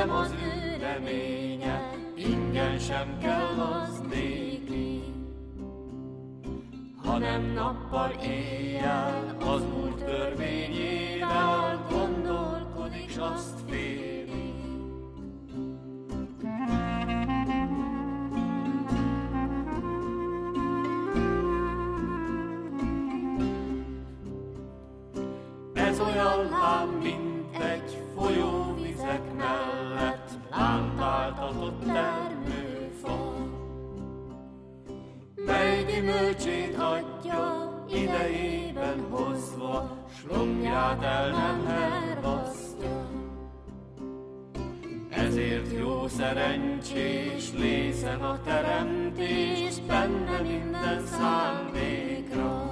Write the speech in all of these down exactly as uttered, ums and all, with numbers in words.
sem az ő reménye, ingyen sem kell az néki, hanem nappal éjjel az Úr törvényével gondolkodik, s azt féli. Ez olyan lám, mint egy folyó vizek mellett plántáltatott termőfa, mely gyümölcsét adja idejében hozva, s lombját el nem hervasztja. Ezért jó szerencsés lészen a teremtés, benne minden szándékra.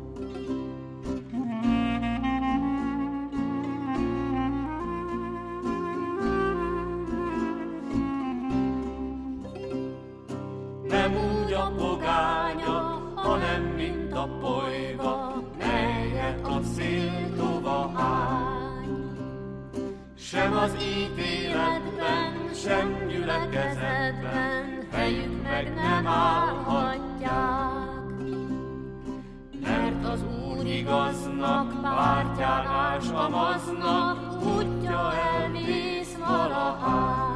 Nem úgy a pogánya, hanem mint a polyva, melyet a szél tova hány. Sem az ítéletben, sem gyülekezetben helyük meg nem állhatják. Mert az Úr igaznak, pártján ás amaznak, útja elvész valahány.